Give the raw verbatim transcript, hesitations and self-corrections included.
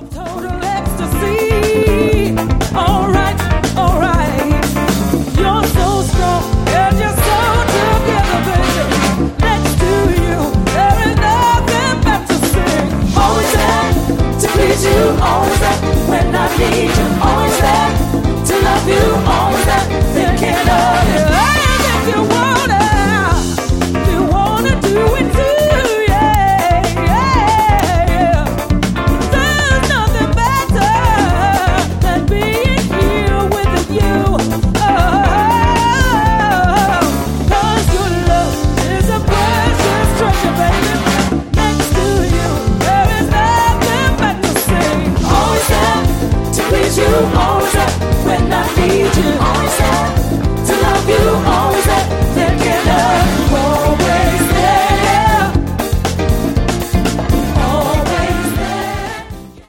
Total ecstasy. All right, all right. You're so strong and you're so together, baby. Next to you, there is nothing but to sing. Always there to please you, always there when I need you, always there to love you, always there thinking of you. And if you wanna, if you wanna do it too, yeah, yeah, yeah. There's nothing better than being here with you. Oh, 'cause your love is a precious treasure, baby. Next to you, there is nothing but to sing. Always there to please you, always